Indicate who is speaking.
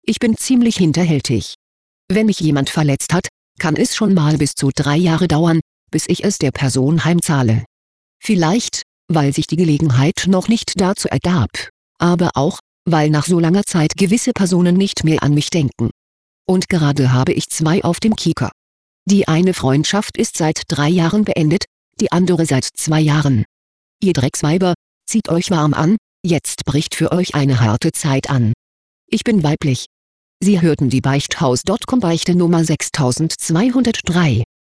Speaker 1: Ich bin ziemlich hinterhältig. Wenn mich jemand verletzt hat, kann es schon mal bis zu 3 Jahre dauern, bis ich es der Person heimzahle. Vielleicht, weil sich die Gelegenheit noch nicht dazu ergab, aber auch, weil nach so langer Zeit gewisse Personen nicht mehr an mich denken. Und gerade habe ich 2 auf dem Kieker. Die eine Freundschaft ist seit 3 Jahren beendet, die andere seit 2 Jahren. Ihr Drecksweiber, zieht euch warm an, jetzt bricht für euch eine harte Zeit an. Ich bin weiblich. Sie hörten die Beichthaus.com Beichte Nummer 6203.